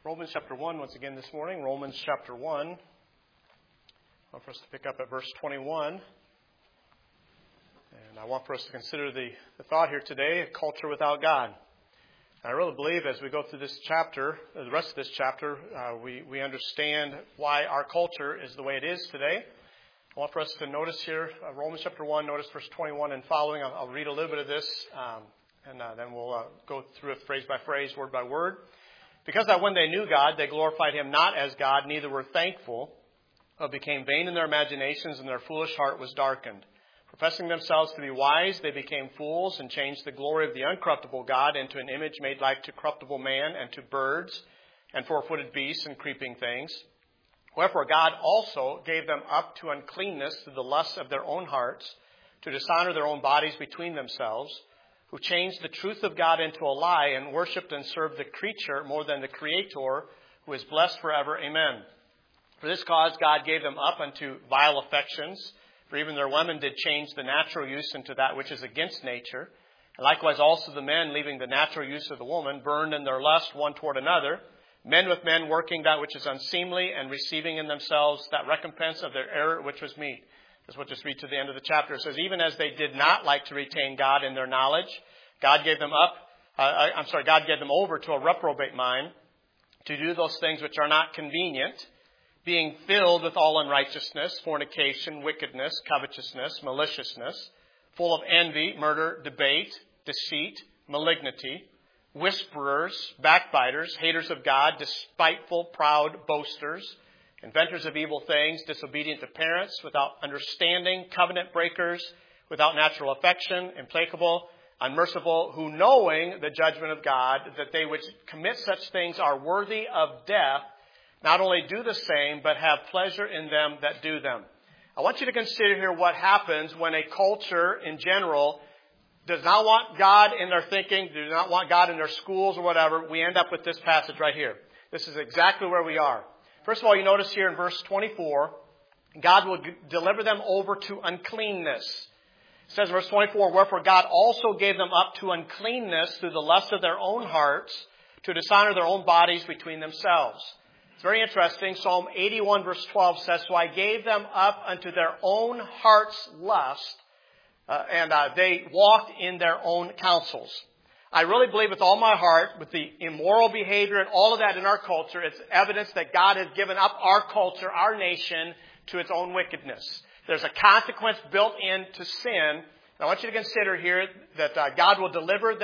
Romans chapter 1 once again this morning. Romans chapter 1. I want for us to pick up at verse 21. And I want for us to consider the thought here today, a culture without God. And I really believe as we go through this chapter, the rest of this chapter, we understand why our culture is the way it is today. I want for us to notice here, Romans chapter 1, notice verse 21 and following. I'll read a little bit of this, and then we'll go through it phrase by phrase, word by word. Because that when they knew God, they glorified Him not as God, neither were thankful, but became vain in their imaginations, and their foolish heart was darkened. Professing themselves to be wise, they became fools, and changed the glory of the uncorruptible God into an image made like to corruptible man, and to birds, and four-footed beasts, and creeping things. Wherefore God also gave them up to uncleanness through the lusts of their own hearts, to dishonor their own bodies between themselves, who changed the truth of God into a lie, and worshipped and served the creature more than the Creator, who is blessed forever. Amen. For this cause God gave them up unto vile affections, for even their women did change the natural use into that which is against nature. And likewise also the men, leaving the natural use of the woman, burned in their lust one toward another, men with men working that which is unseemly, and receiving in themselves that recompense of their error which was meet. We'll just read to the end of the chapter. It says, even as they did not like to retain God in their knowledge, God gave them over to a reprobate mind to do those things which are not convenient, being filled with all unrighteousness, fornication, wickedness, covetousness, maliciousness, full of envy, murder, debate, deceit, malignity, whisperers, backbiters, haters of God, despiteful, proud, boasters, inventors of evil things, disobedient to parents, without understanding, covenant breakers, without natural affection, implacable, unmerciful, who knowing the judgment of God, that they which commit such things are worthy of death, not only do the same, but have pleasure in them that do them. I want you to consider here what happens when a culture in general does not want God in their thinking, does not want God in their schools or whatever. We end up with this passage right here. This is exactly where we are. First of all, you notice here in verse 24, God will deliver them over to uncleanness. It says in verse 24, wherefore God also gave them up to uncleanness through the lust of their own hearts, to dishonor their own bodies between themselves. It's very interesting. Psalm 81 verse 12 says, so I gave them up unto their own heart's lust, and they walked in their own counsels. I really believe with all my heart, with the immoral behavior and all of that in our culture, it's evidence that God has given up our culture, our nation, to its own wickedness. There's a consequence built into sin. And I want you to consider here that God will deliver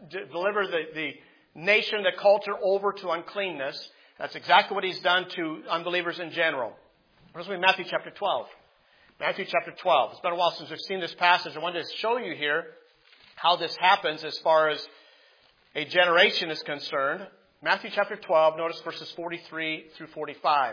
the nation, the culture, over to uncleanness. That's exactly what He's done to unbelievers in general. First, Matthew chapter 12. Matthew chapter 12. It's been a while since we've seen this passage. I wanted to show you here how this happens as far as a generation is concerned. Matthew chapter 12, notice verses 43 through 45.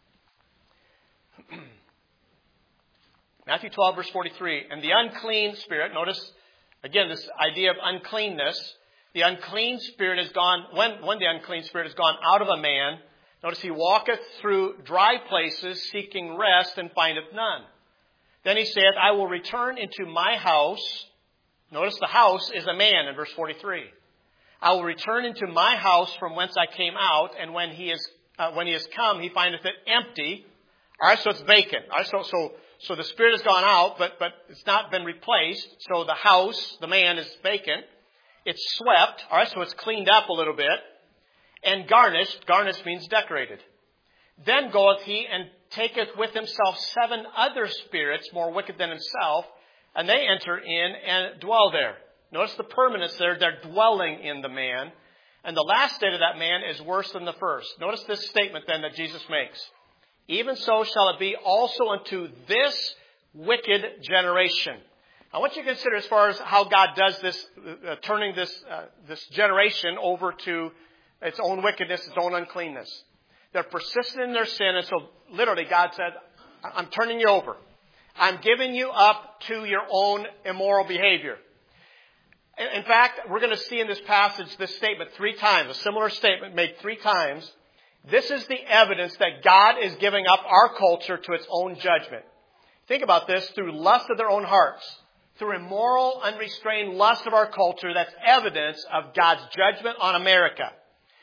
Matthew 12, verse 43. And the unclean spirit, notice again this idea of uncleanness. The unclean spirit is gone, when the unclean spirit is gone out of a man, notice he walketh through dry places, seeking rest, and findeth none. Then he saith, I will return into my house. Notice the house is a man in verse 43. I will return into my house from whence I came out, and when he is come, he findeth it empty. All right, so it's vacant. All right, so the spirit has gone out, but it's not been replaced. So the house, the man, is vacant. It's swept. All right, so it's cleaned up a little bit, and garnished. Garnished means decorated. Then goeth he and taketh with himself 7 other spirits more wicked than himself, and they enter in and dwell there. Notice the permanence there. They're dwelling in the man. And the last state of that man is worse than the first. Notice this statement then that Jesus makes. Even so shall it be also unto this wicked generation. I want you to consider as far as how God does this, turning this generation over to its own wickedness, its own uncleanness. They're persistent in their sin. And so literally God said, I'm turning you over. I'm giving you up to your own immoral behavior. In fact, we're going to see in this passage this statement 3 times, a similar statement made 3 times. This is the evidence that God is giving up our culture to its own judgment. Think about this, through lust of their own hearts, through immoral, unrestrained lust of our culture, that's evidence of God's judgment on America.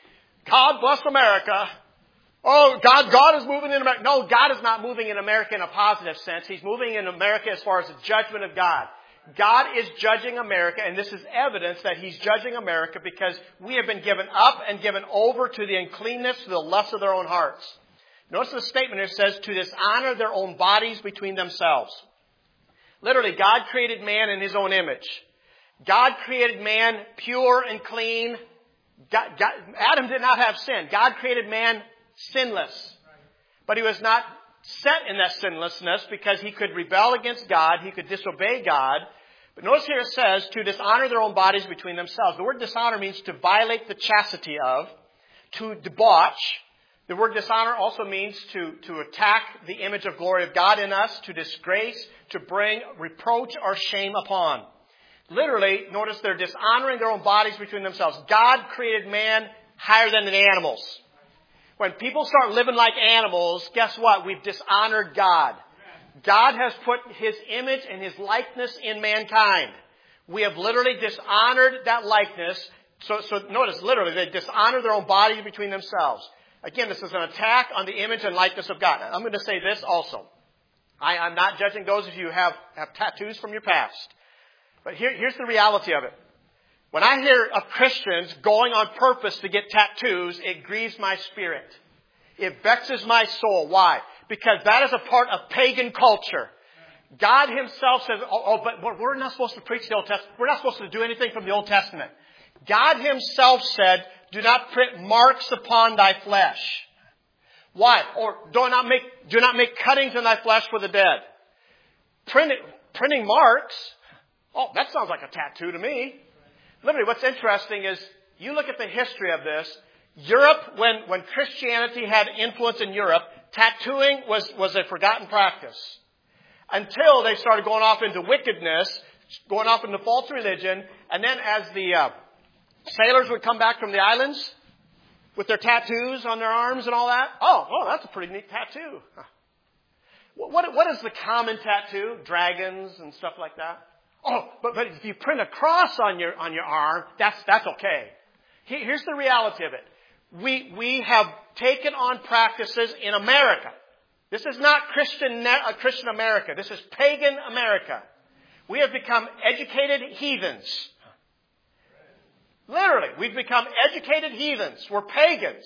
God bless America. Oh, God is moving in America. No, God is not moving in America in a positive sense. He's moving in America as far as the judgment of God. God is judging America, and this is evidence that He's judging America because we have been given up and given over to the uncleanness, to the lust of their own hearts. Notice the statement here says, to dishonor their own bodies between themselves. Literally, God created man in His own image. God created man pure and clean. Adam did not have sin. God created man sinless. But he was not set in that sinlessness because he could rebel against God. He could disobey God. But notice here it says to dishonor their own bodies between themselves. The word dishonor means to violate the chastity of, to debauch. The word dishonor also means to attack the image of glory of God in us, to disgrace, to bring reproach or shame upon. Literally, notice they're dishonoring their own bodies between themselves. God created man higher than the animals. When people start living like animals, guess what? We've dishonored God. God has put His image and His likeness in mankind. We have literally dishonored that likeness. So notice, literally, they dishonor their own bodies between themselves. Again, this is an attack on the image and likeness of God. I'm going to say this also. I'm not judging those of you who have tattoos from your past. But here's the reality of it. When I hear of Christians going on purpose to get tattoos, it grieves my spirit. It vexes my soul. Why? Because that is a part of pagan culture. God Himself says, but we're not supposed to preach the Old Testament. We're not supposed to do anything from the Old Testament. God Himself said, do not print marks upon thy flesh. Why? Or do not make cuttings in thy flesh for the dead. Printing marks. Oh, that sounds like a tattoo to me. Literally, what's interesting is you look at the history of this. Europe, when Christianity had influence in Europe, tattooing was a forgotten practice. Until they started going off into wickedness, going off into false religion, and then as the sailors would come back from the islands with their tattoos on their arms and all that, oh, that's a pretty neat tattoo. What is the common tattoo? Dragons and stuff like that. Oh, but if you print a cross on your arm, that's okay. Here's the reality of it. We have taken on practices in America. This is not Christian America. This is pagan America. We have become educated heathens. Literally, we've become educated heathens. We're pagans.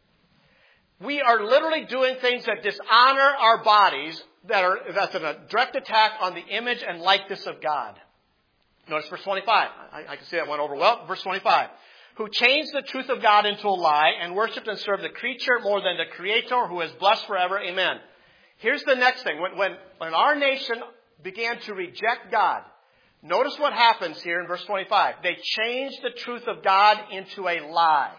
We are literally doing things that dishonor our bodies, that's a direct attack on the image and likeness of God. Notice verse 25. I can see that went over well. Verse 25. Who changed the truth of God into a lie and worshipped and served the creature more than the Creator, who is blessed forever. Amen. Here's the next thing. When our nation began to reject God, notice what happens here in verse 25. They changed the truth of God into a lie.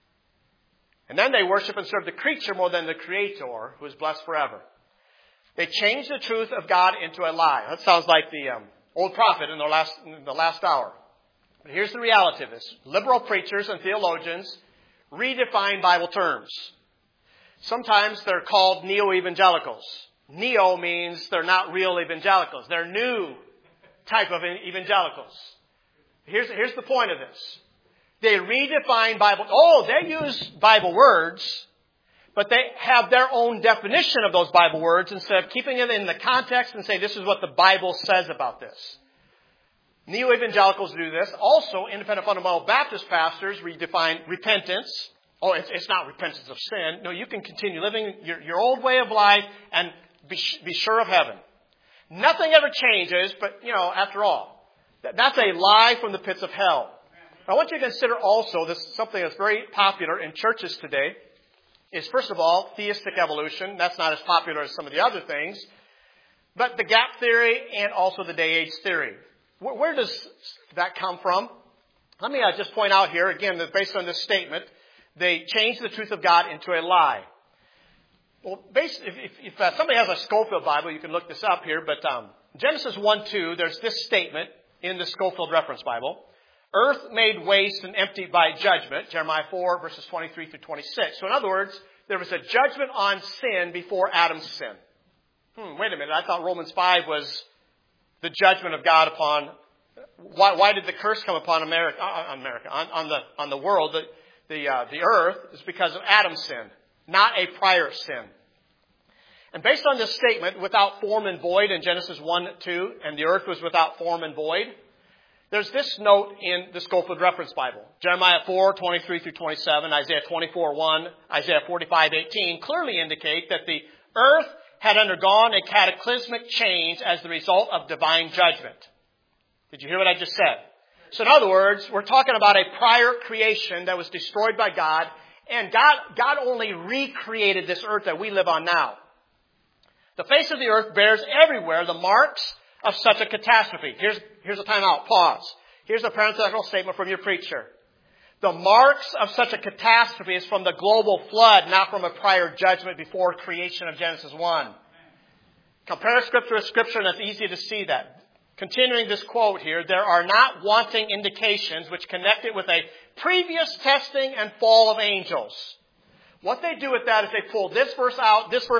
And then they worship and serve the creature more than the Creator, who is blessed forever. They changed the truth of God into a lie. That sounds like the old prophet in the last hour. But here's the reality of this. Liberal preachers and theologians redefine Bible terms. Sometimes they're called neo-evangelicals. Neo means they're not real evangelicals. They're new type of evangelicals. Here's the point of this. They redefine Bible. They use Bible words, but they have their own definition of those Bible words instead of keeping it in the context and say this is what the Bible says about this. Neo-evangelicals do this. Also, independent fundamental Baptist pastors redefine repentance. It's not repentance of sin. No, you can continue living your old way of life and be sure of heaven. Nothing ever changes, but, after all, that's a lie from the pits of hell. I want you to consider also this something that's very popular in churches today is, first of all, theistic evolution. That's not as popular as some of the other things. But the gap theory and also the day-age theory. Where does that come from? Let me just point out here, again, that based on this statement, they changed the truth of God into a lie. Well, if somebody has a Scofield Bible, you can look this up here, but Genesis 1:2, there's this statement in the Scofield Reference Bible. Earth made waste and empty by judgment, Jeremiah 4, verses 23 through 26. So in other words, there was a judgment on sin before Adam's sin. Wait a minute, I thought Romans 5 was the judgment of God upon... Why did the curse come upon America, on the world? the earth is because of Adam's sin, not a prior sin. And based on this statement, without form and void in Genesis 1-2, and the earth was without form and void, there's this note in the Scofield Reference Bible. Jeremiah 4:23-27, Isaiah 24:1, Isaiah 45:18 clearly indicate that the earth had undergone a cataclysmic change as the result of divine judgment. Did you hear what I just said? So in other words, we're talking about a prior creation that was destroyed by God, and God only recreated this earth that we live on now. The face of the earth bears everywhere the marks of such a catastrophe. Here's a timeout. Pause. Here's a parenthetical statement from your preacher. The marks of such a catastrophe is from the global flood, not from a prior judgment before creation of Genesis 1. Compare Scripture with Scripture, and it's easy to see that. Continuing this quote here, there are not wanting indications which connect it with a previous testing and fall of angels. What they do with that is they pull this verse out, this.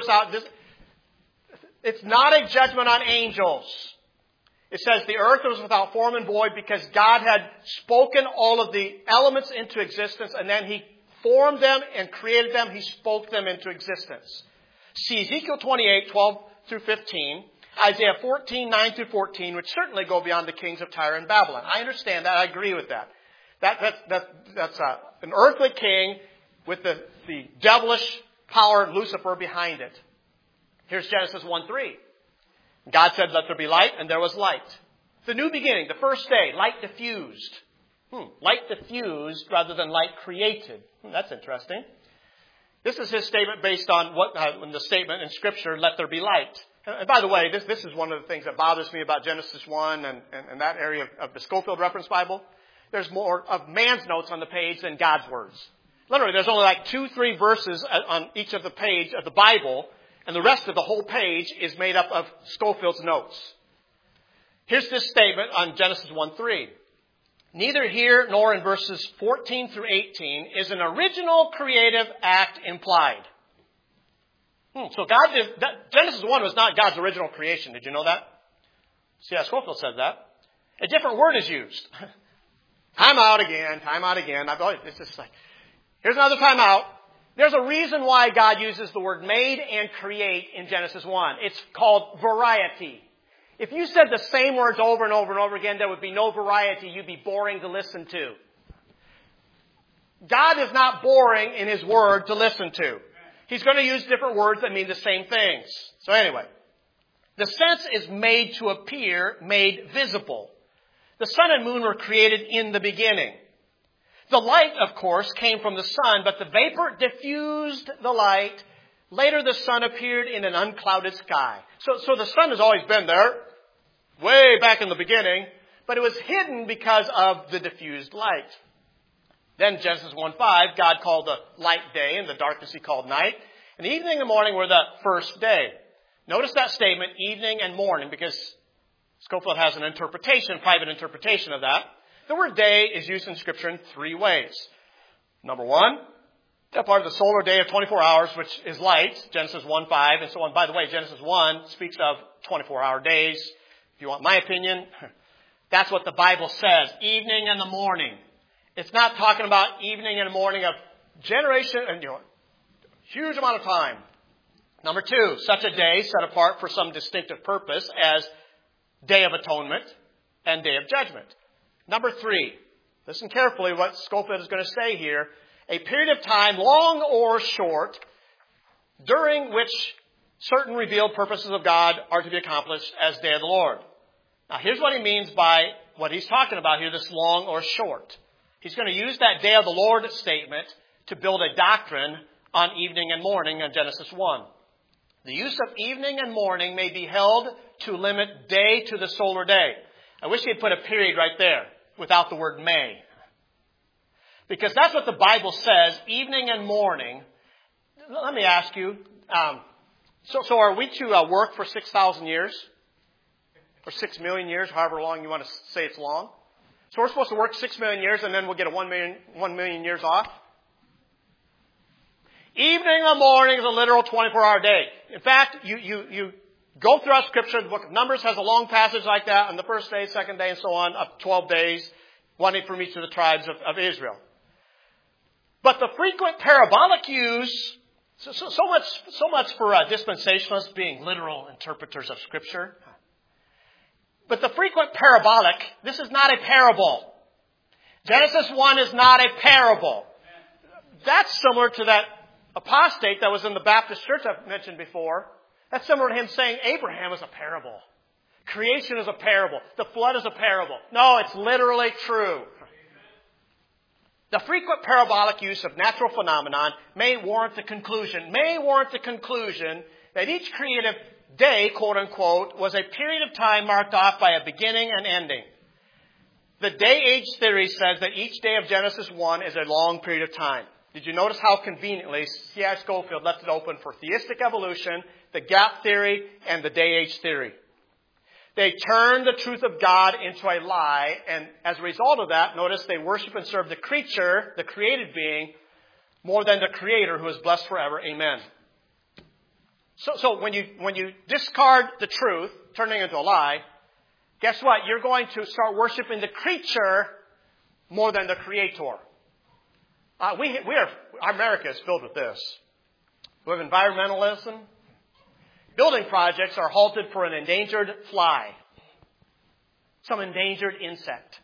It's not a judgment on angels. It says the earth was without form and void because God had spoken all of the elements into existence, and then He formed them and created them. He spoke them into existence. See Ezekiel 28:12-15, Isaiah 14:9-14, which certainly go beyond the kings of Tyre and Babylon. I understand that. I agree with that. That's an earthly king with the devilish power, Lucifer, behind it. Here's Genesis 1:3. God said, let there be light, and there was light. The new beginning, the first day, light diffused. Light diffused rather than light created. That's interesting. This is his statement based on the statement in Scripture, let there be light. And by the way, this is one of the things that bothers me about Genesis 1 and that area of the Scofield Reference Bible. There's more of man's notes on the page than God's words. Literally, there's only like 2-3 verses on each of the page of the Bible, and the rest of the whole page is made up of Scofield's notes. Here's this statement on Genesis 1:3. Neither here nor in verses 14-18 is an original creative act implied. So Genesis 1 was not God's original creation. Did you know that? C.S. Scofield said that. A different word is used. Time out again. It's just like, here's another time out. There's a reason why God uses the word made and create in Genesis 1. It's called variety. If you said the same words over and over and over again, there would be no variety. You'd be boring to listen to. God is not boring in His word to listen to. He's going to use different words that mean the same things. So anyway, the sense is made to appear, made visible. The sun and moon were created in the beginning. The light, of course, came from the sun, but the vapor diffused the light. Later, the sun appeared in an unclouded sky. So the sun has always been there, way back in the beginning, but it was hidden because of the diffused light. Then Genesis 1:5, God called the light day, and the darkness He called night. And the evening and the morning were the first day. Notice that statement, evening and morning, because Scofield has an interpretation, private interpretation of that. The word day is used in Scripture in 3 ways. Number 1, that part of the solar day of 24 hours, which is light, Genesis 1:5, and so on. By the way, Genesis 1 speaks of 24-hour days. If you want my opinion, that's what the Bible says, evening and the morning. It's not talking about evening and morning of generation and huge amount of time. Number 2, such a day set apart for some distinctive purpose as Day of Atonement and Day of Judgment. Number 3, listen carefully what Scofield is going to say here. A period of time, long or short, during which certain revealed purposes of God are to be accomplished as Day of the Lord. Now here's what he means by what he's talking about here, this long or short. He's going to use that Day of the Lord statement to build a doctrine on evening and morning in Genesis 1. The use of evening and morning may be held to limit day to the solar day. I wish he had put a period right there without the word may. Because that's what the Bible says, evening and morning. Let me ask you, so are we to work for 6,000 years? Or 6 million years, however long you want to say it's long? So we're supposed to work 6 million years and then we'll get a 1 million years off? Evening and morning is a literal 24-hour day. In fact, you go throughout Scripture, the book of Numbers has a long passage like that on the first day, second day, and so on, up 12 days, one day from each of the tribes of Israel. But the frequent parabolic use, so much for dispensationalists being literal interpreters of Scripture. But the frequent parabolic, this is not a parable. Genesis 1 is not a parable. That's similar to that apostate that was in the Baptist church I've mentioned before. That's similar to him saying Abraham is a parable. Creation is a parable. The flood is a parable. No, it's literally true. The frequent parabolic use of natural phenomenon may warrant the conclusion that each creative day, quote unquote, was a period of time marked off by a beginning and ending. The day-age theory says that each day of Genesis 1 is a long period of time. Did you notice how conveniently C.I. Scofield left it open for theistic evolution, the gap theory, and the day-age theory? They turned the truth of God into a lie, and as a result of that, notice they worship and serve the creature, the created being, more than the Creator who is blessed forever. Amen. So when you discard the truth, turning it into a lie, guess what? You're going to start worshiping the creature more than the Creator. America is filled with this. We have environmentalism. Building projects are halted for an endangered fly. Some endangered insect.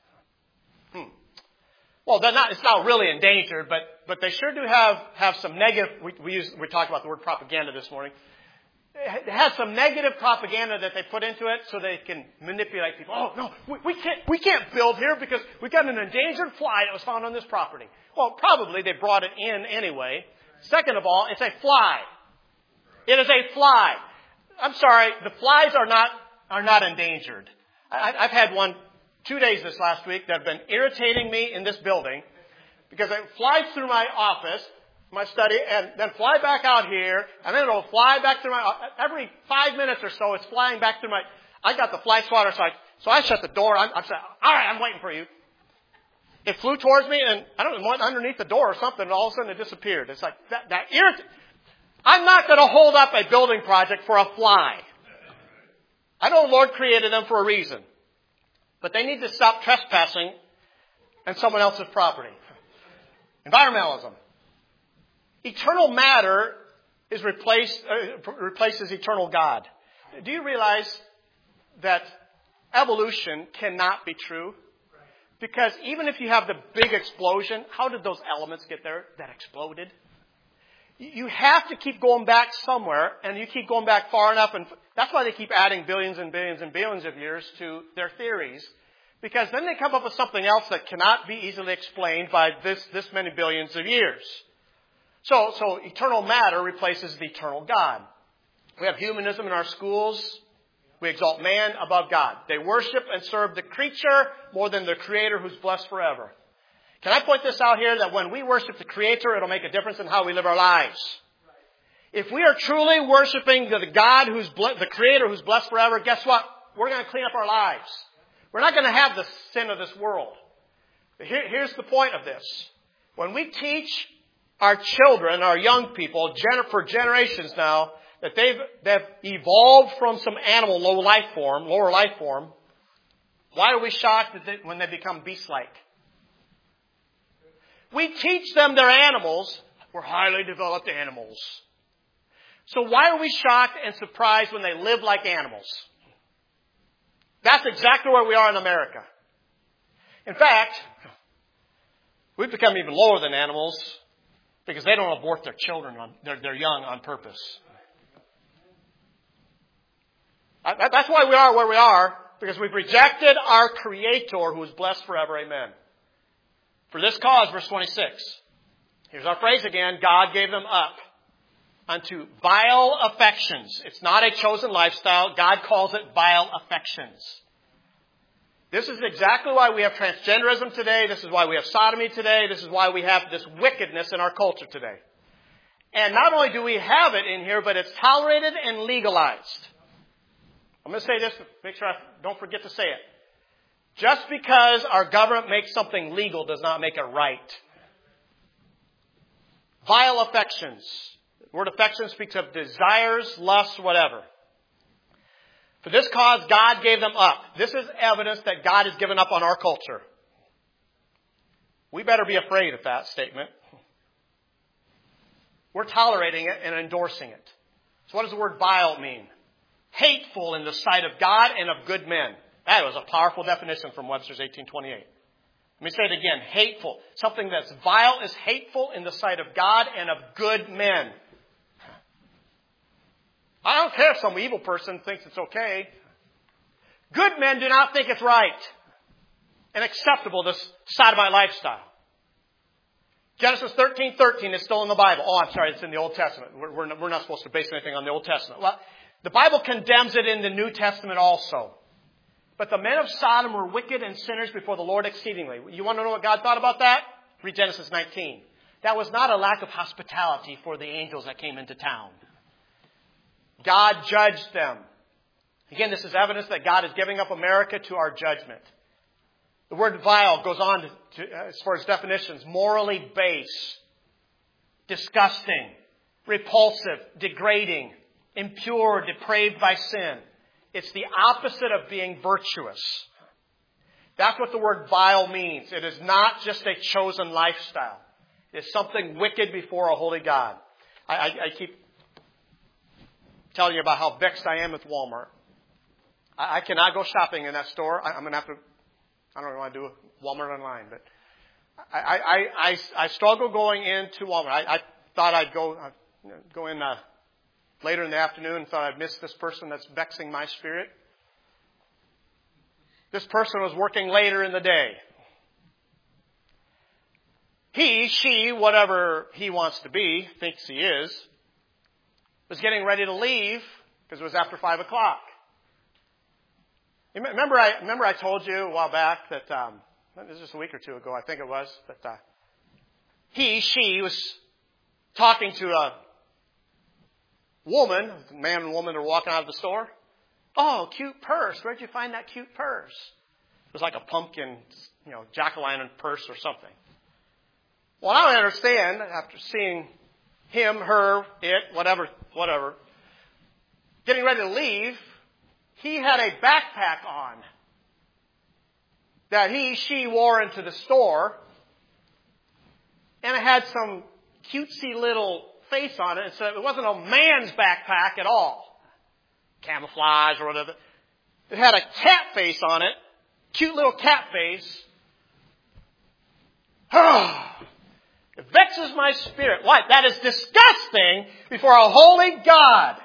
Well, it's not really endangered, but they sure do have some negative, we talked about the word propaganda this morning. It has some negative propaganda that they put into it so they can manipulate people. Oh, no, we can't build here because we got an endangered fly that was found on this property. Well, probably they brought it in anyway. Second of all, it's a fly. It is a fly. I'm sorry, the flies are not endangered. I've had 2 days this last week that have been irritating me in this building because it flies through my office, my study, and then fly back out here, and then it'll fly back through every 5 minutes or so, it's flying back through I got the fly swatter, so I shut the door. I'm saying, all right, I'm waiting for you. It flew towards me, and I don't know, went underneath the door or something, and all of a sudden it disappeared. It's like, that irritates. I'm not going to hold up a building project for a fly. I know the Lord created them for a reason. But they need to stop trespassing on someone else's property. Environmentalism. Eternal matter replaces eternal God. Do you realize that evolution cannot be true? Because even if you have the big explosion, how did those elements get there that exploded? You have to keep going back somewhere, and you keep going back far enough, and that's why they keep adding billions and billions and billions of years to their theories, because then they come up with something else that cannot be easily explained by this many billions of years. So eternal matter replaces the eternal God. We have humanism in our schools. We exalt man above God. They worship and serve the creature more than the Creator who's blessed forever. Can I point this out here that when we worship the Creator, it'll make a difference in how we live our lives. If we are truly worshiping the God the Creator who's blessed forever, guess what? We're going to clean up our lives. We're not going to have the sin of this world. But here's the point of this. When we teach our children, our young people, for generations now, that they've evolved from some animal lower life form, why are we shocked when they become beast-like? We teach them they're animals. We're highly developed animals. So why are we shocked and surprised when they live like animals? That's exactly where we are in America. In fact, we've become even lower than animals because they don't abort their children, their young on purpose. That's why we are where we are, because we've rejected our Creator who is blessed forever. Amen. For this cause, verse 26. Here's our phrase again. God gave them up unto vile affections. It's not a chosen lifestyle. God calls it vile affections. This is exactly why we have transgenderism today. This is why we have sodomy today. This is why we have this wickedness in our culture today. And not only do we have it in here, but it's tolerated and legalized. I'm going to say this to make sure I don't forget to say it. Just because our government makes something legal does not make it right. Vile affections. The word affection speaks of desires, lusts, whatever. For this cause, God gave them up. This is evidence that God has given up on our culture. We better be afraid of that statement. We're tolerating it and endorsing it. So what does the word vile mean? Hateful in the sight of God and of good men. That was a powerful definition from Webster's 1828. Let me say it again. Hateful. Something that's vile is hateful in the sight of God and of good men. I don't care if some evil person thinks it's okay. Good men do not think it's right and acceptable, this sodomite lifestyle. Genesis 13:13 is still in the Bible. Oh, I'm sorry, it's in the Old Testament. We're not supposed to base anything on the Old Testament. Well, the Bible condemns it in the New Testament also. But the men of Sodom were wicked and sinners before the Lord exceedingly. You want to know what God thought about that? Read Genesis 19. That was not a lack of hospitality for the angels that came into town. God judged them. Again, this is evidence that God is giving up America to our judgment. The word vile goes on to, as far as definitions, morally base, disgusting, repulsive, degrading, impure, depraved by sin. It's the opposite of being virtuous. That's what the word vile means. It is not just a chosen lifestyle. It's something wicked before a holy God. I keep telling you about how vexed I am with Walmart. I cannot go shopping in that store. I'm going to have to, I don't know what I do with Walmart online, but I struggle going into Walmart. I thought I'd go in later in the afternoon and thought I'd miss this person that's vexing my spirit. This person was working later in the day. He, she, whatever he wants to be, thinks he is, was getting ready to leave because it was after 5 o'clock. Remember I told you a while back that, it was just a week or two ago, I think it was, that she was talking to a woman, man and woman are walking out of the store. Oh, cute purse. Where'd you find that cute purse? It was like a pumpkin, jack-o'-lantern purse or something. Well, now I understand, after seeing him, her, it, whatever, getting ready to leave, he had a backpack on that she wore into the store, and it had some cutesy little face on it, so it wasn't a man's backpack at all. Camouflage or whatever. It had a cat face on it. Cute little cat face. It vexes my spirit. Why? That is disgusting before a holy God.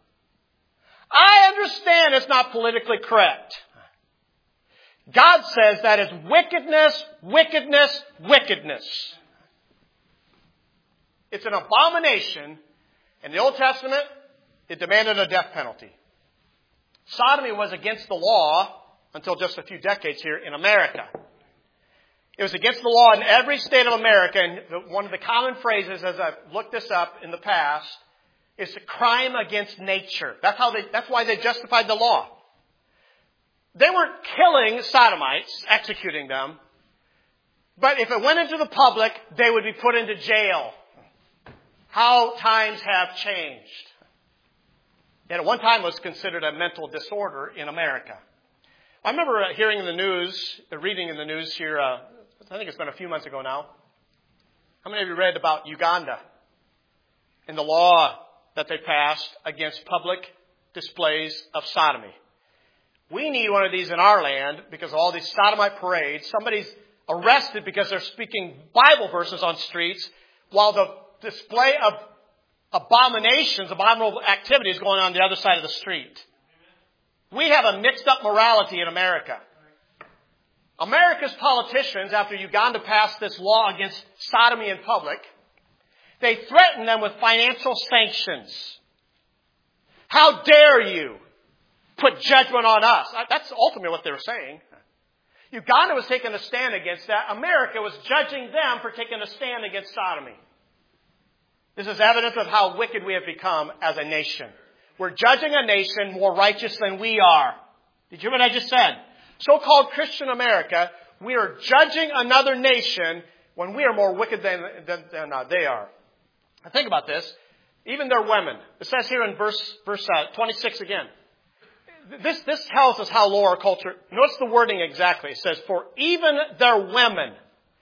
I understand it's not politically correct. God says that is wickedness, wickedness, wickedness. It's an abomination. In the Old Testament, it demanded a death penalty. Sodomy was against the law until just a few decades here in America. It was against the law in every state of America, and one of the common phrases, as I've looked this up in the past, is a crime against nature. That's why they justified the law. They weren't killing sodomites, executing them, but if it went into the public, they would be put into jail. How times have changed. And at one time it was considered a mental disorder in America. I remember hearing in the news, reading in the news here, I think it's been a few months ago now. How many of you read about Uganda and the law that they passed against public displays of sodomy? We need one of these in our land because of all these sodomite parades. Somebody's arrested because they're speaking Bible verses on streets while the display of abominable activities going on the other side of the street. We have a mixed up morality in America. America's politicians, after Uganda passed this law against sodomy in public, they threatened them with financial sanctions. How dare you put judgment on us? That's ultimately what they were saying. Uganda was taking a stand against that. America was judging them for taking a stand against sodomy. This is evidence of how wicked we have become as a nation. We're judging a nation more righteous than we are. Did you hear what I just said? So-called Christian America, we are judging another nation when we are more wicked than they are. Now think about this. Even their women. It says here in verse 26 again. This tells us how low our culture. Notice the wording exactly. It says, for even their women.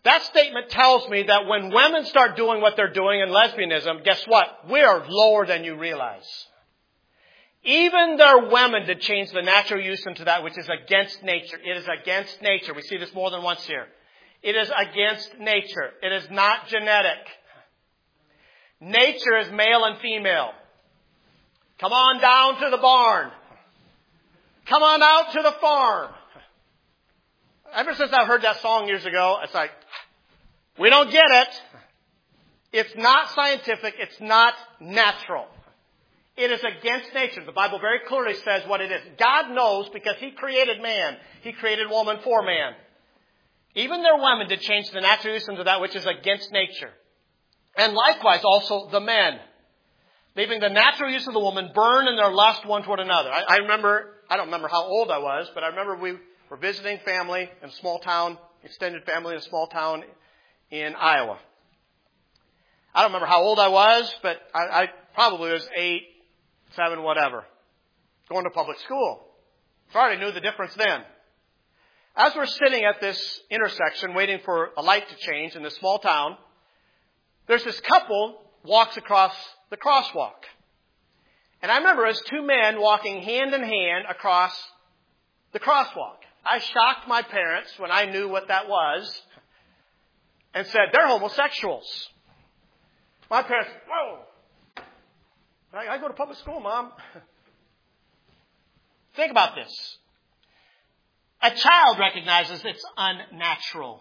That statement tells me that when women start doing what they're doing in lesbianism, guess what? We're lower than you realize. Even their women did change the natural use into that which is against nature. It is against nature. We see this more than once here. It is against nature. It is not genetic. Nature is male and female. Come on down to the barn. Come on out to the farm. Ever since I heard that song years ago, it's like, we don't get it. It's not scientific. It's not natural. It is against nature. The Bible very clearly says what it is. God knows because He created man. He created woman for man. Even their women did change the natural use into that which is against nature. And likewise also the men. Leaving the natural use of the woman burn in their lust one toward another. I don't remember how old I was, but I remember we were visiting family in a small town, extended family in a small town in Iowa. I don't remember how old I was, but I probably was 8, 7, whatever. Going to public school. So I already knew the difference then. As we're sitting at this intersection waiting for a light to change in this small town, there's this couple walks across the crosswalk. And I remember as two men walking hand in hand across the crosswalk. I shocked my parents when I knew what that was and said, they're homosexuals. My parents, whoa. I go to public school, Mom. Think about this. A child recognizes it's unnatural.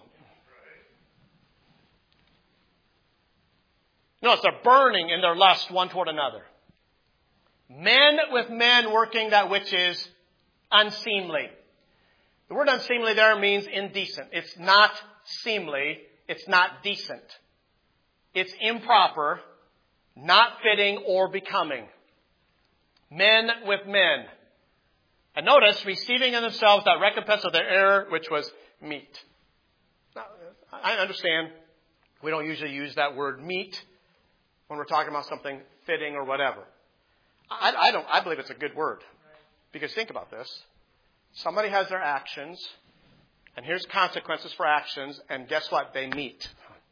Notice they're burning in their lust one toward another. Men with men working that which is unseemly. The word unseemly there means indecent. It's not seemly. It's not decent. It's improper, not fitting or becoming. Men with men. And notice, receiving in themselves that recompense of their error, which was meat. Now, I understand we don't usually use that word meat when we're talking about something fitting or whatever. I believe it's a good word. Because think about this. Somebody has their actions, and here's consequences for actions, and guess what? They meet.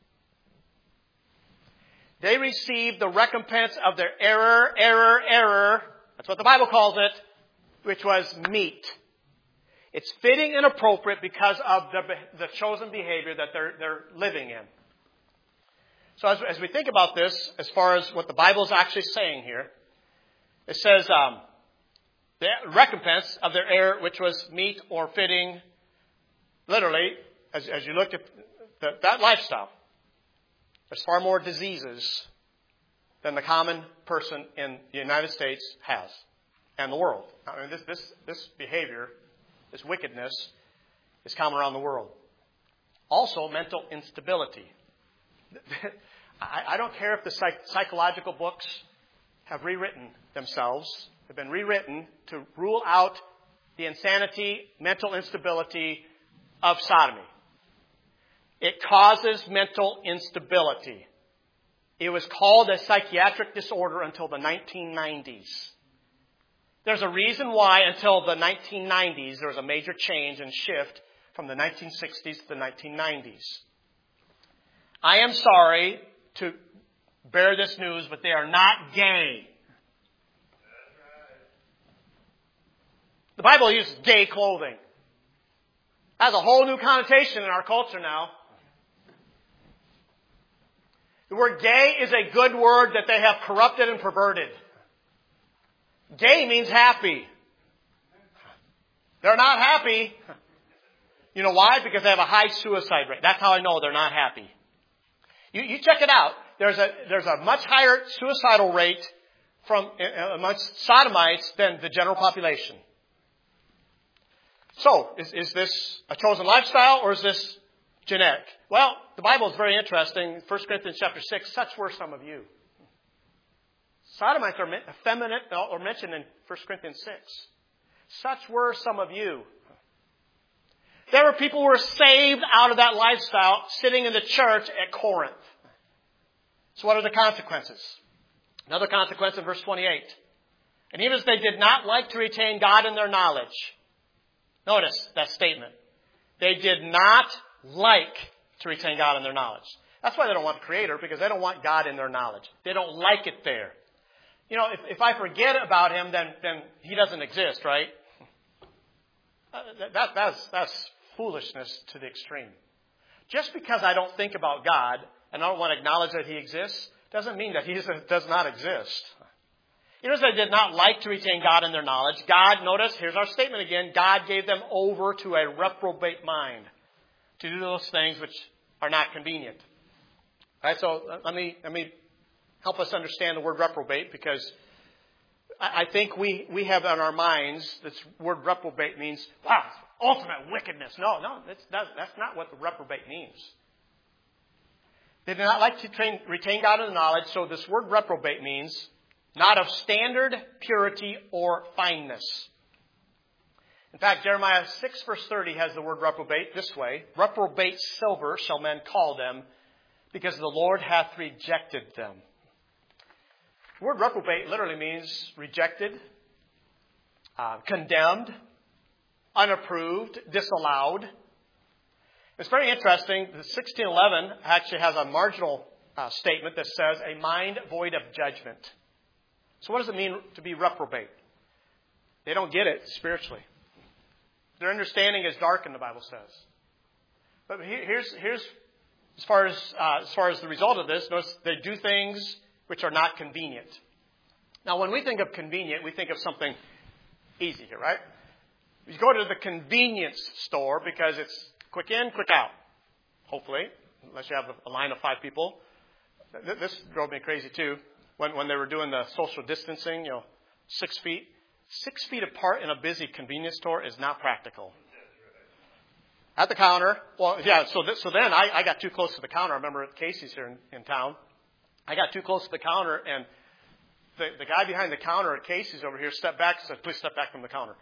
They receive the recompense of their error. That's what the Bible calls it, which was meat. It's fitting and appropriate because of the chosen behavior that they're living in. So as we think about this, as far as what the Bible is actually saying here, it says the recompense of their error, which was meat or fitting, literally, as you look at that lifestyle, there's far more diseases than the common person in the United States has and the world. I mean, this behavior, this wickedness, is common around the world. Also, mental instability. I don't care if the psychological books have rewritten themselves, have been rewritten to rule out the insanity, mental instability of sodomy. It causes mental instability. It was called a psychiatric disorder until the 1990s. There's a reason why until the 1990s there was a major change and shift from the 1960s to the 1990s. I am sorry to bear this news, but they are not gay. The Bible uses gay clothing. That has a whole new connotation in our culture now. The word gay is a good word that they have corrupted and perverted. Gay means happy. They're not happy. You know why? Because they have a high suicide rate. That's how I know they're not happy. You check it out. There's a much higher suicidal rate amongst sodomites than the general population. So, is this a chosen lifestyle or is this genetic? Well, the Bible is very interesting. 1 Corinthians chapter 6, such were some of you. Sodomites are effeminate or mentioned in 1 Corinthians 6. Such were some of you. There were people who were saved out of that lifestyle sitting in the church at Corinth. So what are the consequences? Another consequence in verse 28. And even as they did not like to retain God in their knowledge. Notice that statement. They did not like to retain God in their knowledge. That's why they don't want the Creator, because they don't want God in their knowledge. They don't like it there. You know, if I forget about Him, then He doesn't exist, right? That's foolishness to the extreme. Just because I don't think about God and I don't want to acknowledge that He exists, doesn't mean that He does not exist. You notice they did not like to retain God in their knowledge. God, notice, here's our statement again, God gave them over to a reprobate mind to do those things which are not convenient. All right, so let me help us understand the word reprobate, because I think we have in our minds this word reprobate means, wow, ultimate wickedness. No, that's not what the reprobate means. They did not like to retain God in the knowledge, so this word reprobate means not of standard, purity, or fineness. In fact, Jeremiah 6 verse 30 has the word reprobate this way. Reprobate silver shall men call them, because the Lord hath rejected them. The word reprobate literally means rejected, condemned, unapproved, disallowed. It's very interesting. The 1611 actually has a marginal statement that says, a mind void of judgment. So what does it mean to be reprobate? They don't get it spiritually. Their understanding is darkened, the Bible says. But here's as far as the result of this, notice they do things which are not convenient. Now, when we think of convenient, we think of something easy here, right? You go to the convenience store because it's quick in, quick out. Hopefully, unless you have a line of 5 people. This drove me crazy too. When they were doing the social distancing, 6 feet. 6 feet apart in a busy convenience store is not practical. At the counter, so then I got too close to the counter. I remember at Casey's here in town. I got too close to the counter, and the guy behind the counter at Casey's over here stepped back and said, please step back from the counter.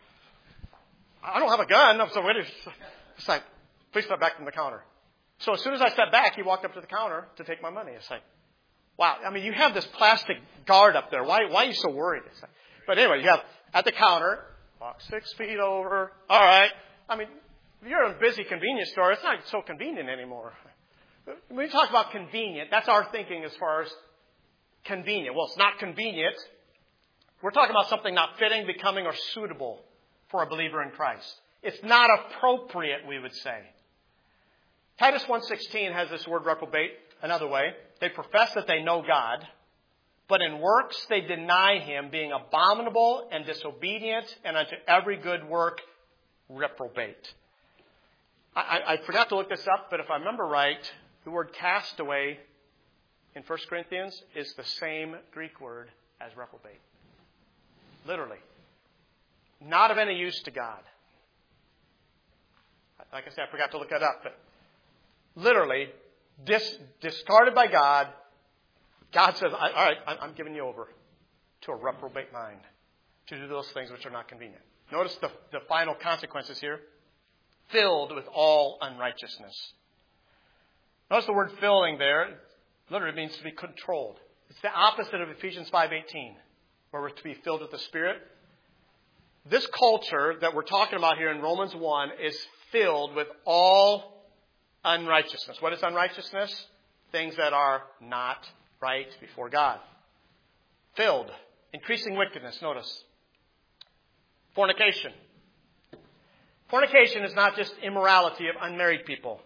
I don't have a gun. So it's like, please step back from the counter. So as soon as I stepped back, he walked up to the counter to take my money. It's like, wow. I mean, you have this plastic guard up there. Why are you so worried? It's like, but anyway, you have at the counter, walk 6 feet over. All right. I mean, if you're in a busy convenience store, it's not so convenient anymore. When we talk about convenient, that's our thinking as far as convenient. Well, it's not convenient. We're talking about something not fitting, becoming, or suitable for a believer in Christ. It's not appropriate, we would say. Titus 1:16 has this word reprobate another way. They profess that they know God, but in works they deny Him, being abominable and disobedient, and unto every good work reprobate. I forgot to look this up, but if I remember right, the word castaway in 1 Corinthians is the same Greek word as reprobate. Literally. Not of any use to God. Like I said, I forgot to look that up, but literally, discarded by God. God says, all right, I'm giving you over to a reprobate mind to do those things which are not convenient. Notice the final consequences here. Filled with all unrighteousness. Notice the word filling there. Literally means to be controlled. It's the opposite of Ephesians 5:18, where we're to be filled with the Spirit. This culture that we're talking about here in Romans 1 is filled with all unrighteousness. What is unrighteousness? Things that are not right before God. Filled. Increasing wickedness. Notice. Fornication. Fornication is not just immorality of unmarried people.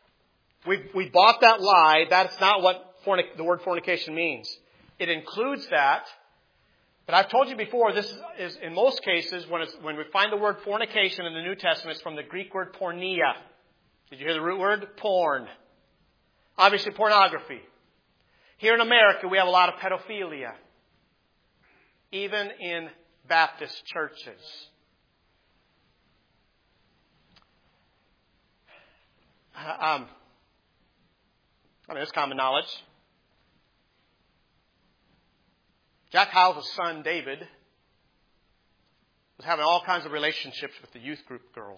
We bought that lie. That's not what the word fornication means. It includes that. But I've told you before, this is in most cases, when we find the word fornication in the New Testament, it's from the Greek word porneia. Did you hear the root word? Porn. Obviously pornography. Here in America, we have a lot of pedophilia. Even in Baptist churches. It's common knowledge. Jack Hyles' son, David, was having all kinds of relationships with the youth group girls.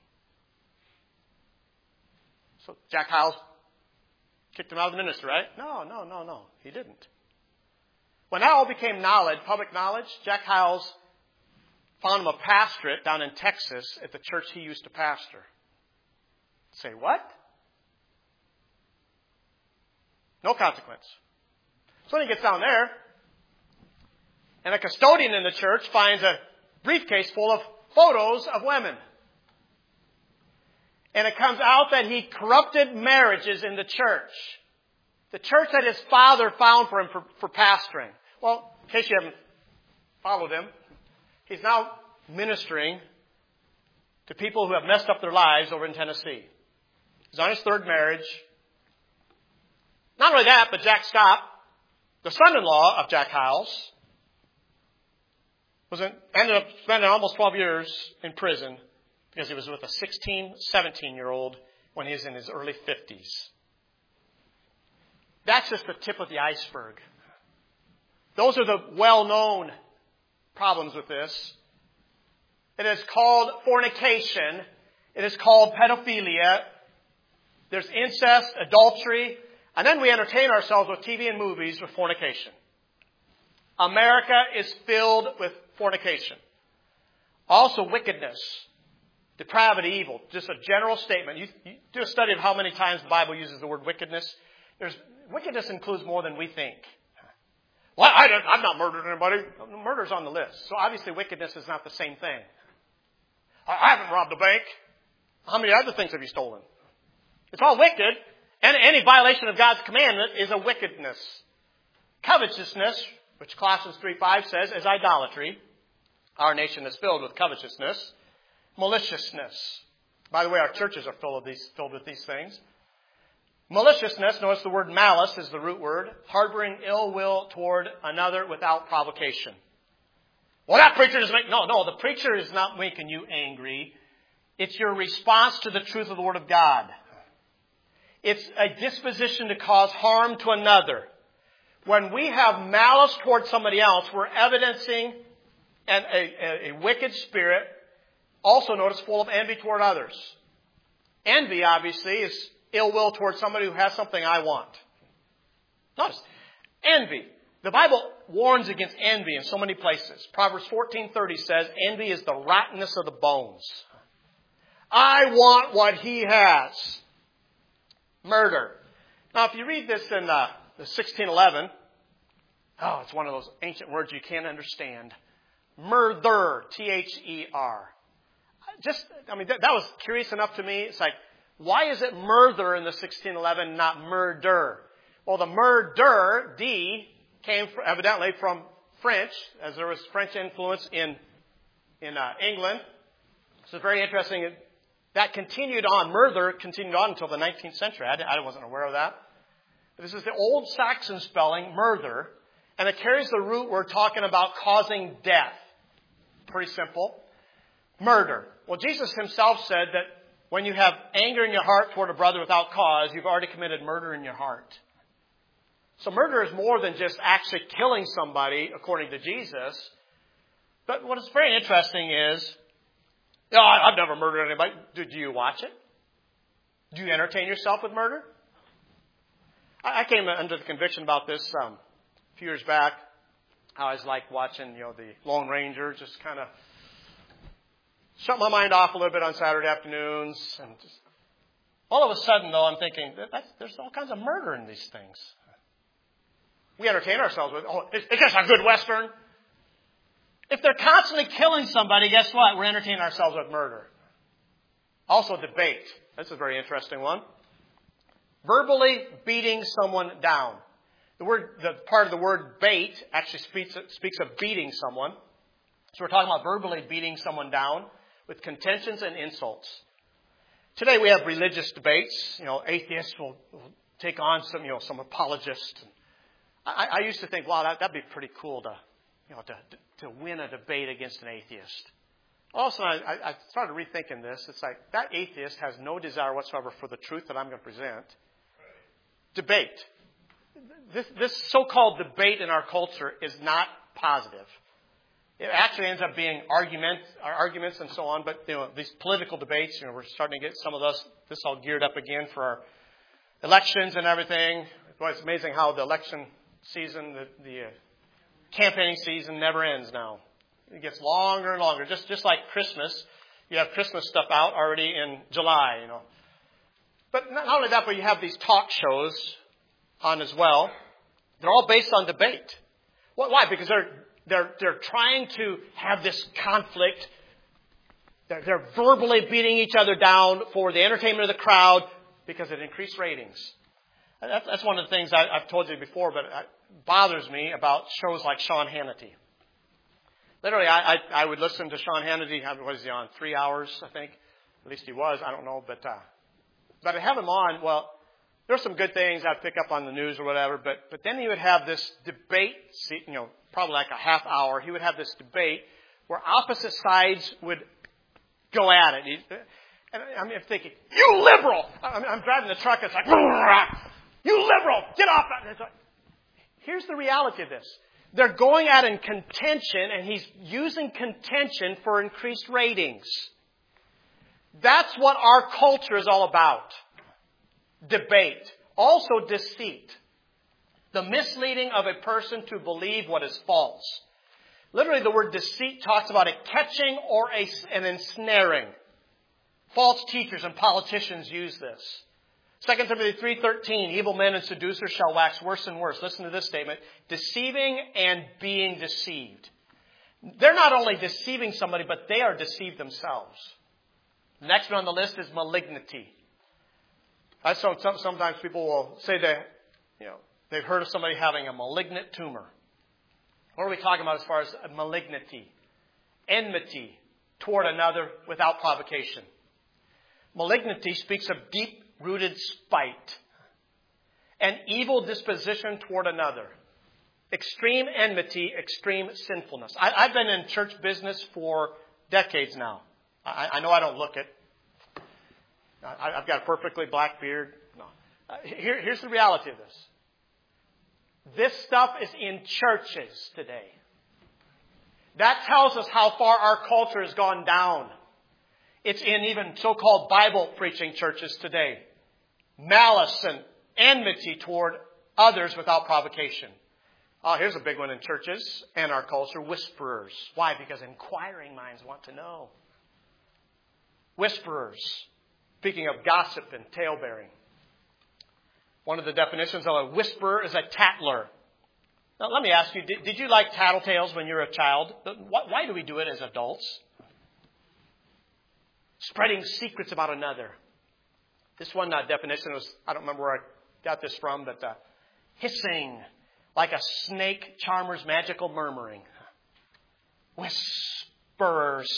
So Jack Hyles kicked him out of the ministry, right? No. He didn't. When that all became knowledge, public knowledge, Jack Hyles found him a pastorate down in Texas at the church he used to pastor. Say, what? No consequence. So when he gets down there, and a custodian in the church finds a briefcase full of photos of women. And it comes out that he corrupted marriages in the church. The church that his father found for him for pastoring. Well, in case you haven't followed him, he's now ministering to people who have messed up their lives over in Tennessee. He's on his third marriage. Not only that, but Jack Scott, the son-in-law of Jack Hyles, ended up spending almost 12 years in prison because he was with a 16, 17-year-old when he was in his early 50s. That's just the tip of the iceberg. Those are the well-known problems with this. It is called fornication. It is called pedophilia. There's incest, adultery, and then we entertain ourselves with TV and movies with fornication. America is filled with fornication. Also wickedness, depravity, evil. Just a general statement. You do a study of how many times the Bible uses the word wickedness. Wickedness includes more than we think. Well, I've not murdered anybody. Murder's on the list. So obviously wickedness is not the same thing. I haven't robbed a bank. How many other things have you stolen? It's all wicked. And any violation of God's commandment is a wickedness. Covetousness, which Colossians 3:5 says, is idolatry. Our nation is filled with covetousness. Maliciousness. By the way, our churches are filled with these things. Maliciousness, notice the word malice is the root word. Harboring ill will toward another without provocation. Well, that preacher doesn't make... No, the preacher is not making you angry. It's your response to the truth of the Word of God. It's a disposition to cause harm to another. When we have malice towards somebody else, we're evidencing a wicked spirit. Also, notice, full of envy toward others. Envy, obviously, is ill will towards somebody who has something I want. Notice, envy. The Bible warns against envy in so many places. Proverbs 14:30 says, envy is the rottenness of the bones. I want what he has. Murder. Now, if you read this in the 1611, it's one of those ancient words you can't understand. Murder, T-H-E-R. That was curious enough to me. It's like, why is it murder in the 1611, not murder? Well, the murder, D, came evidently from French, as there was French influence in England. So it's very interesting. That continued on. Murder continued on until the 19th century. I wasn't aware of that. But this is the old Saxon spelling, murder, and it carries the root word talking about causing death. Pretty simple. Murder. Well, Jesus himself said that when you have anger in your heart toward a brother without cause, you've already committed murder in your heart. So murder is more than just actually killing somebody, according to Jesus. But what is very interesting is, I've never murdered anybody. Do you watch it? Do you entertain yourself with murder? I came under the conviction about this a few years back. I was like watching, the Lone Ranger, just kind of shut my mind off a little bit on Saturday afternoons. And just, all of a sudden, though, I'm thinking, there's all kinds of murder in these things. We entertain ourselves with, it's just a good Western. If they're constantly killing somebody, guess what? We're entertaining ourselves with murder. Also, debate. This is a very interesting one. Verbally beating someone down. The part of the word bait actually speaks of beating someone. So we're talking about verbally beating someone down with contentions and insults. Today we have religious debates. Atheists will take on some apologists. I used to think, wow, that'd be pretty cool to win a debate against an atheist. Also, I started rethinking this. It's like that atheist has no desire whatsoever for the truth that I'm going to present. Debate. This so-called debate in our culture is not positive. It actually ends up being arguments and so on. But these political debates, we're starting to get some of this all geared up again for our elections and everything. Boy, it's amazing how the election season, the campaigning season never ends now. It gets longer and longer. Just like Christmas, you have Christmas stuff out already in July. But not only that, but you have these talk shows on as well. They're all based on debate. Why? Because they're trying to have this conflict. They're verbally beating each other down for the entertainment of the crowd because it increased ratings. That's one of the things I've told you before, but it bothers me about shows like Sean Hannity. Literally, I would listen to Sean Hannity. What is he on? 3 hours, I think. At least he was. I don't know. But I have him on. Well, there's some good things I'd pick up on the news or whatever. But then he would have this debate, probably like a half hour. He would have this debate where opposite sides would go at it. And I'm thinking, you liberal! I'm driving the truck. It's like, you liberal! Get off that! Here's the reality of this. They're going at in contention, and he's using contention for increased ratings. That's what our culture is all about. Debate. Also deceit. The misleading of a person to believe what is false. Literally, the word deceit talks about a catching or an ensnaring. False teachers and politicians use this. 2 Timothy 3:13, evil men and seducers shall wax worse and worse. Listen to this statement. Deceiving and being deceived. They're not only deceiving somebody, but they are deceived themselves. The next one on the list is malignity. Sometimes people will say that, they've heard of somebody having a malignant tumor. What are we talking about as far as malignity? Enmity toward another without provocation. Malignity speaks of deep-rooted spite, an evil disposition toward another, extreme enmity, extreme sinfulness. I've been in church business for decades now. I know I don't look it. I've got a perfectly black beard. No. Here's the reality of this. This stuff is in churches today. That tells us how far our culture has gone down. It's in even so-called Bible preaching churches today. Malice and enmity toward others without provocation. Oh, here's a big one in churches and our culture. Whisperers. Why? Because inquiring minds want to know. Whisperers. Speaking of gossip and talebearing. One of the definitions of a whisperer is a tattler. Now, let me ask you, did you like tattletales when you were a child? Why do we do it as adults? Spreading secrets about another. This one definition was, I don't remember where I got this from, but hissing like a snake charmer's magical murmuring. Whisperers.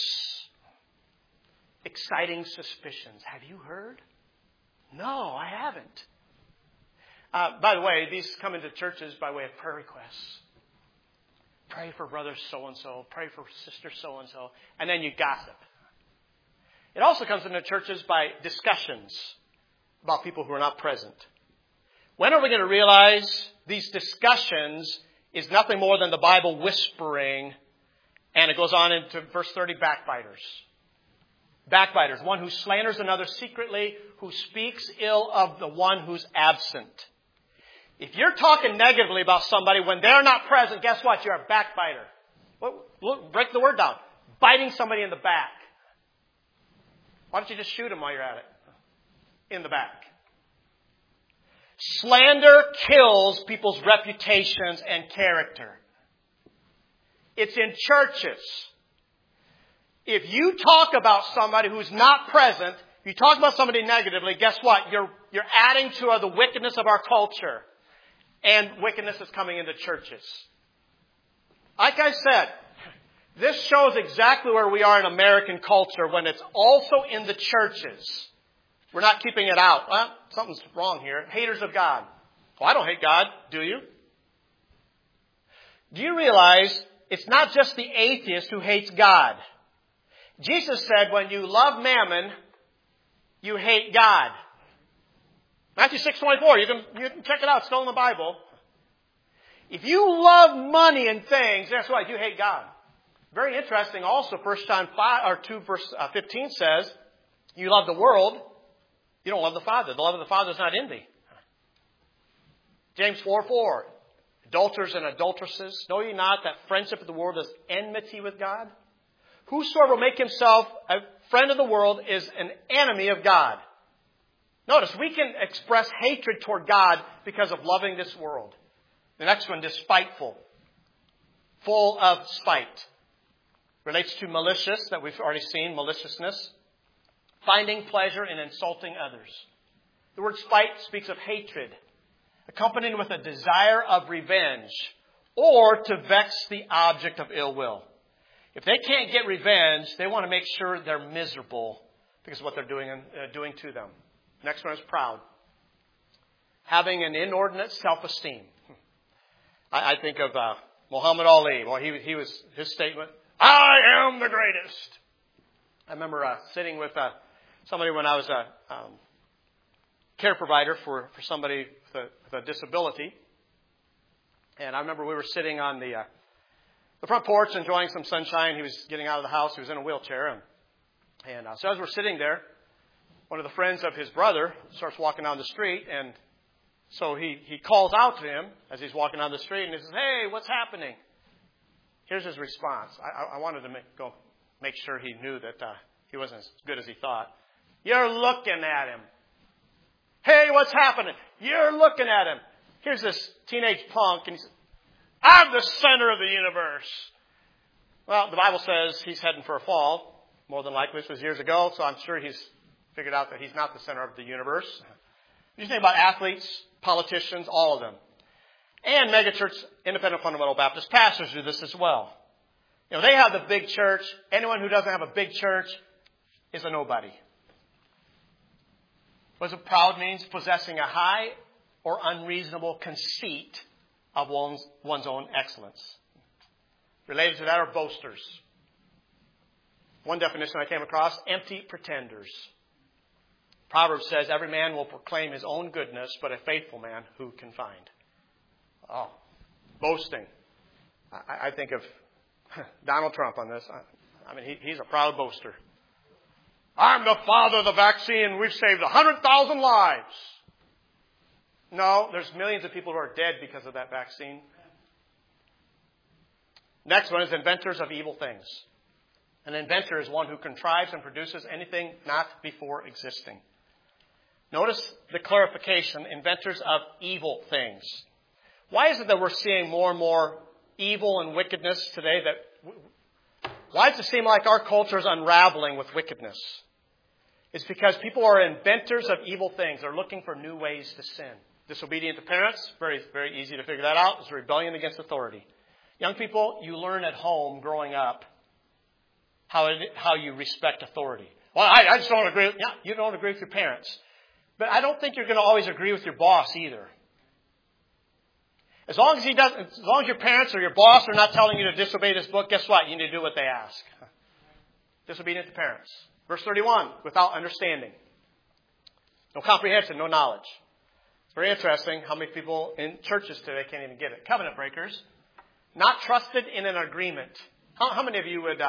Exciting suspicions. Have you heard? No, I haven't. By the way, these come into churches by way of prayer requests. Pray for brother so-and-so. Pray for sister so-and-so. And then you gossip. It also comes into churches by discussions about people who are not present. When are we going to realize these discussions is nothing more than the Bible whispering? And it goes on into verse 30, backbiters. Backbiters, one who slanders another secretly, who speaks ill of the one who's absent. If you're talking negatively about somebody when they're not present, guess what? You're a backbiter. Look, break the word down. Biting somebody in the back. Why don't you just shoot them while you're at it? In the back. Slander kills people's reputations and character. It's in churches. If you talk about somebody who's not present, if you talk about somebody negatively, guess what? You're adding to the wickedness of our culture. And wickedness is coming into churches. Like I said, this shows exactly where we are in American culture when it's also in the churches. We're not keeping it out. Well, something's wrong here. Haters of God. Oh, I don't hate God, do you? Do you realize it's not just the atheist who hates God? Jesus said when you love mammon, you hate God. Matthew 6:24, you can check it out, it's still in the Bible. If you love money and things, guess what? You hate God. Very interesting also, 1 John 2 verse 15 says, you love the world, you don't love the Father. The love of the Father is not in thee. James 4:4, adulterers and adulteresses, know ye not that friendship of the world is enmity with God? Whosoever will make himself a friend of the world is an enemy of God. Notice, we can express hatred toward God because of loving this world. The next one, despiteful. Full of spite. Relates to malicious, that we've already seen, maliciousness. Finding pleasure in insulting others. The word spite speaks of hatred, accompanied with a desire of revenge, or to vex the object of ill will. If they can't get revenge, they want to make sure they're miserable because of what they're doing to them. Next one is proud. Having an inordinate self-esteem. I think of Muhammad Ali. Well, his statement, "I am the greatest." I remember sitting with somebody when I was a care provider for somebody with a disability. And I remember we were sitting on the front porch enjoying some sunshine. He was getting out of the house. He was in a wheelchair. And so as we're sitting there, one of the friends of his brother starts walking down the street. And so he calls out to him as he's walking down the street. And he says, "Hey, what's happening?" Here's his response. I wanted to make sure he knew that he wasn't as good as he thought. "You're looking at him." "Hey, what's happening?" "You're looking at him." Here's this teenage punk, and he says, "I'm the center of the universe." Well, the Bible says he's heading for a fall. More than likely, this was years ago, so I'm sure he's figured out that he's not the center of the universe. You think about athletes, politicians, all of them. And megachurch, independent fundamental Baptist pastors do this as well. You know, they have the big church. Anyone who doesn't have a big church is a nobody. What does proud means? Possessing a high or unreasonable conceit of one's own excellence. Related to that are boasters. One definition I came across, empty pretenders. Proverbs says, every man will proclaim his own goodness, but a faithful man who can find? Oh, boasting. I think of Donald Trump on this. I mean, he's a proud boaster. "I'm the father of the vaccine. We've saved 100,000 lives. No, there's millions of people who are dead because of that vaccine. Next one is inventors of evil things. An inventor is one who contrives and produces anything not before existing. Notice the clarification, inventors of evil things. Why is it that we're seeing more and more evil and wickedness today? Why does it seem like our culture is unraveling with wickedness? It's because people are inventors of evil things. They're looking for new ways to sin. Disobedient to parents, very, very easy to figure that out. It's rebellion against authority. Young people, you learn at home growing up how you respect authority. Well, I just don't agree. Yeah, you don't agree with your parents. But I don't think you're going to always agree with your boss either. As long as your parents or your boss are not telling you to disobey this book, guess what? You need to do what they ask. Disobedient to parents. Verse 31, without understanding. No comprehension, no knowledge. It's very interesting how many people in churches today can't even get it. Covenant breakers. Not trusted in an agreement. How many of you would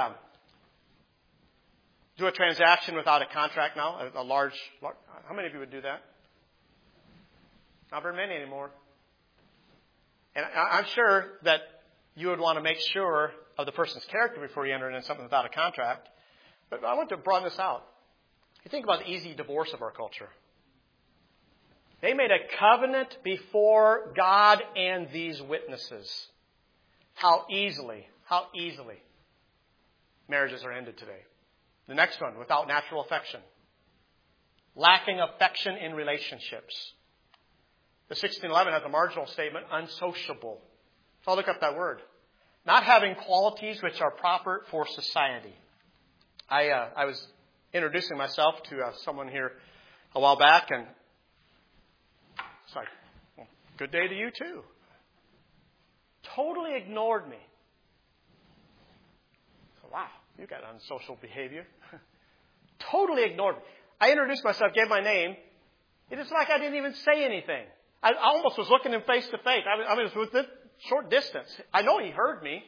do a transaction without a contract now? How many of you would do that? Not very many anymore. And I'm sure that you would want to make sure of the person's character before you enter into something without a contract. But I want to broaden this out. You think about the easy divorce of our culture. They made a covenant before God and these witnesses. How easily marriages are ended today. The next one, without natural affection. Lacking affection in relationships. The 1611 has a marginal statement, unsociable. So I'll look up that word. Not having qualities which are proper for society. I was introducing myself to someone here a while back, and it's like, well, good day to you too. Totally ignored me. So, wow, you got unsocial behavior. Totally ignored me. I introduced myself, gave my name. It's like I didn't even say anything. I almost was looking him face to face. I mean, it was within short distance. I know he heard me.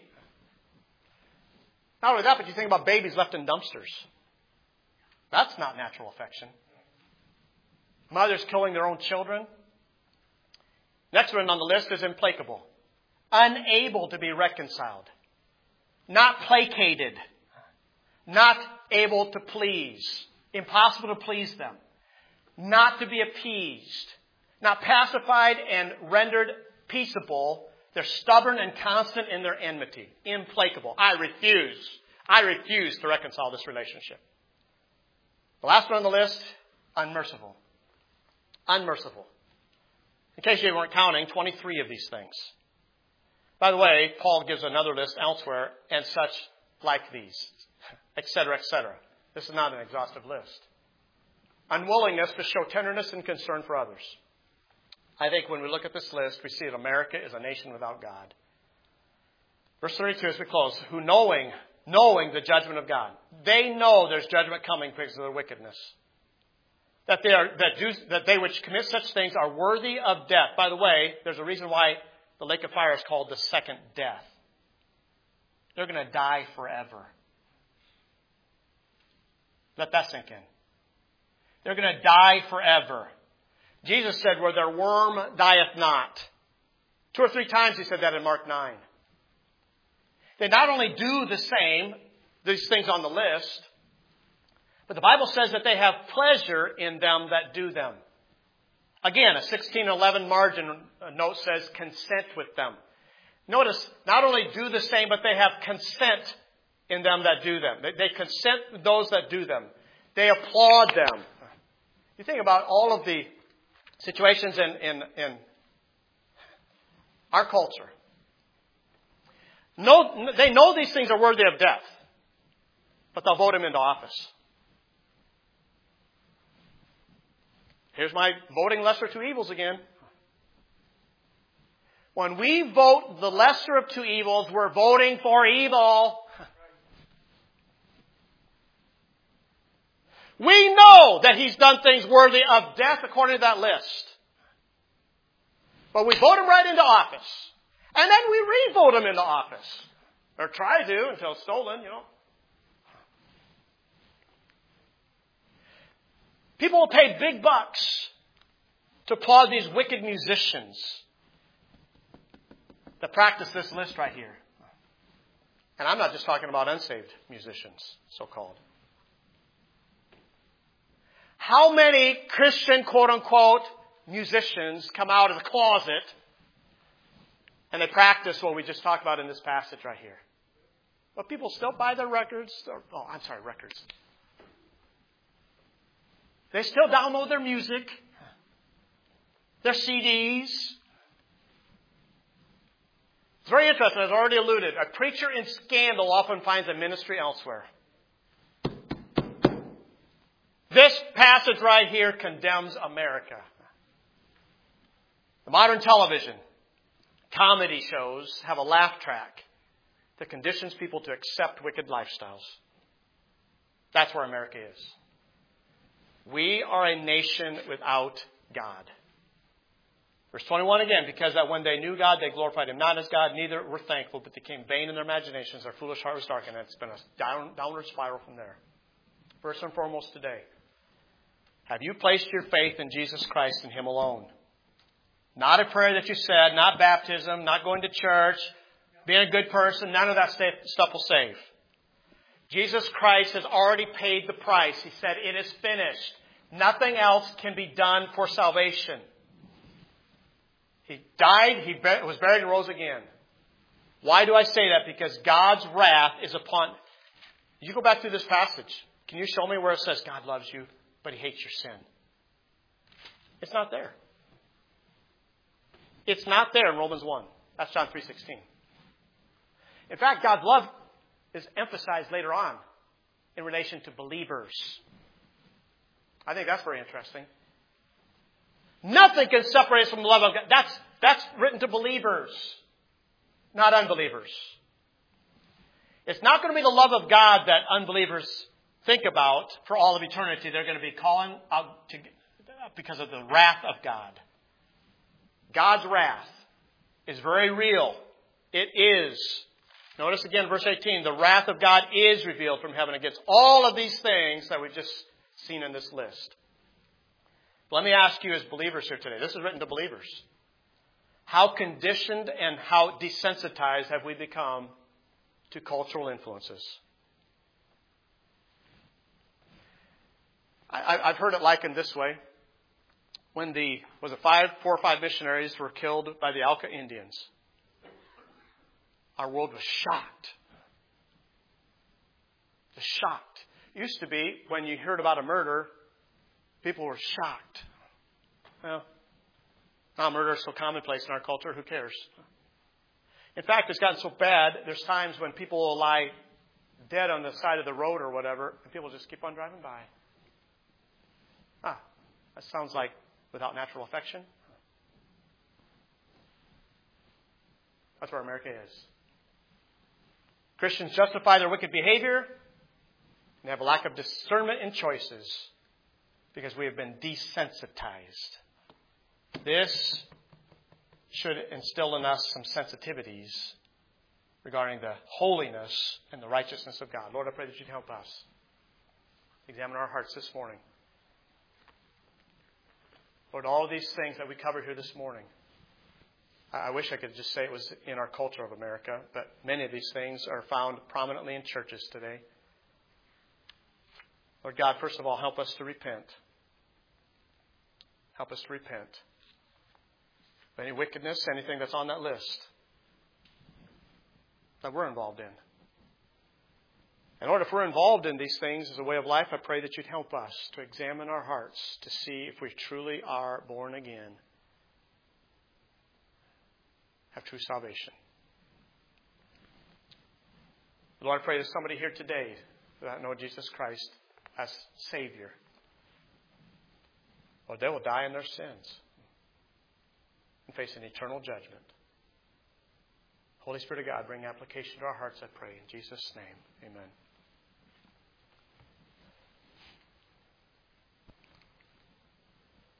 Not only that, but you think about babies left in dumpsters. That's not natural affection. Mothers killing their own children. Next one on the list is implacable. Unable to be reconciled. Not placated. Not able to please. Impossible to please them. not to be appeased, not pacified and rendered peaceable. They're stubborn and constant in their enmity, implacable. I refuse to reconcile this relationship. The last one on the list, unmerciful. Unmerciful. In case you weren't counting, 23 of these things. By the way, Paul gives another list elsewhere, and such like these, etc., etc. This is not an exhaustive list. Unwillingness to show tenderness and concern for others. I think when we look at this list, we see that America is a nation without God. Verse 32 as we close, who knowing the judgment of God. They know there's judgment coming because of their wickedness. That they which commit such things are worthy of death. By the way, there's a reason why the lake of fire is called the second death. They're going to die forever. Let that sink in. They're going to die forever. Jesus said, where their worm dieth not. 2 or 3 times he said that in Mark 9. They not only do the same, these things on the list, but the Bible says that they have pleasure in them that do them. Again, a 1611 margin note says consent with them. Notice, not only do the same, but they have consent in them that do them. They consent with those that do them. They applaud them. You think about all of the situations in our culture. They know these things are worthy of death, but they'll vote him into office. Here's my voting lesser of two evils again. When we vote the lesser of two evils, we're voting for evil. We know that he's done things worthy of death according to that list. But we vote him right into office. And then we re-vote him into office. Or try to until it's stolen, People will pay big bucks to applaud these wicked musicians that practice this list right here. And I'm not just talking about unsaved musicians, so-called. How many Christian, quote-unquote, musicians come out of the closet and they practice what we just talked about in this passage right here? But people still buy their records. Records. They still download their music, their CDs. It's very interesting, as I already alluded. A preacher in scandal often finds a ministry elsewhere. This passage right here condemns America. The modern television, comedy shows have a laugh track that conditions people to accept wicked lifestyles. That's where America is. We are a nation without God. Verse 21 again, because that when they knew God, they glorified him not as God, neither were thankful, but became vain in their imaginations. Their foolish heart was darkened. It's been a downward spiral from there. First and foremost today, have you placed your faith in Jesus Christ and him alone? Not a prayer that you said, not baptism, not going to church, being a good person. None of that stuff will save. Jesus Christ has already paid the price. He said, it is finished. Nothing else can be done for salvation. He died, he was buried and rose again. Why do I say that? Because God's wrath is upon... You go back through this passage. Can you show me where it says God loves you, but he hates your sin? It's not there. It's not there in Romans 1. That's John 3:16. In fact, God's love is emphasized later on in relation to believers. I think that's very interesting. Nothing can separate us from the love of God. That's written to believers, not unbelievers. It's not going to be the love of God that unbelievers think about for all of eternity. They're going to be calling out because of the wrath of God. God's wrath is very real. It is. Notice again, verse 18, the wrath of God is revealed from heaven against all of these things that we've just seen in this list. Let me ask you as believers here today. This is written to believers. How conditioned and how desensitized have we become to cultural influences? I've heard it likened this way. when 4 or 5 missionaries were killed by the Auca Indians. Our world was shocked. Just shocked. It used to be when you heard about a murder, people were shocked. Well, now murder is so commonplace in our culture, who cares? In fact, it's gotten so bad, there's times when people will lie dead on the side of the road or whatever, and people just keep on driving by. That sounds like without natural affection. That's where America is. Christians justify their wicked behavior and have a lack of discernment in choices because we have been desensitized. This should instill in us some sensitivities regarding the holiness and the righteousness of God. Lord, I pray that you'd help us examine our hearts this morning. Lord, all of these things that we covered here this morning, I wish I could just say it was in our culture of America, but many of these things are found prominently in churches today. Lord God, first of all, help us to repent. Help us to repent of any wickedness, anything that's on that list that we're involved in. And Lord, if we're involved in these things as a way of life, I pray that you'd help us to examine our hearts to see if we truly are born again, have true salvation. Lord, I pray there's somebody here today that know Jesus Christ as Savior. Lord, they will die in their sins and face an eternal judgment. Holy Spirit of God, bring application to our hearts, I pray. In Jesus' name, amen.